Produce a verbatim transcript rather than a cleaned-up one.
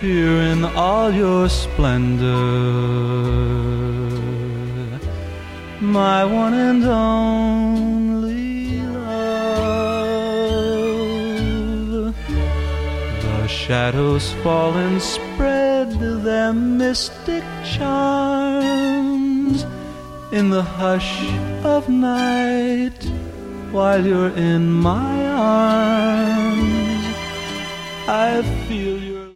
appear in all your splendor, my one and only love. The shadows fall and spread their mystic charms in the hush of night while you're in my arms. I feel you